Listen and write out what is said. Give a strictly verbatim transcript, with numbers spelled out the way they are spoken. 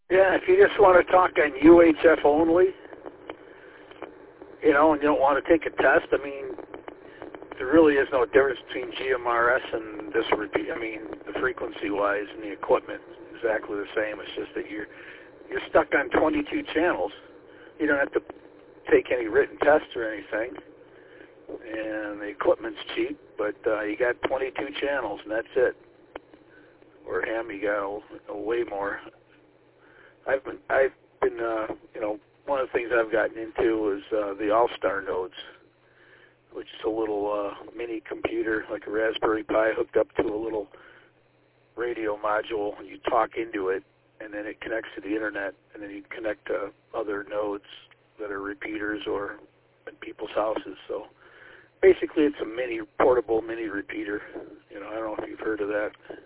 Yeah, if you just want to talk on U H F only, you know, and you don't want to take a test, I mean, there really is no difference between G M R S and this repeat. I mean, the frequency-wise and the equipment is exactly the same. It's just that you're you're stuck on twenty-two channels. You don't have to take any written tests or anything, and the equipment's cheap, but uh, you got twenty-two channels, and that's it. Or ham, you got a, a way more. I've been, I've been, uh, you know, one of the things I've gotten into is uh, the All-Star nodes, which is a little uh, mini computer, like a Raspberry Pi, hooked up to a little radio module, and you talk into it, and then it connects to the internet, and then you connect to other nodes that are repeaters or in people's houses. So basically, it's a mini portable mini repeater. You know, I don't know if you've heard of that.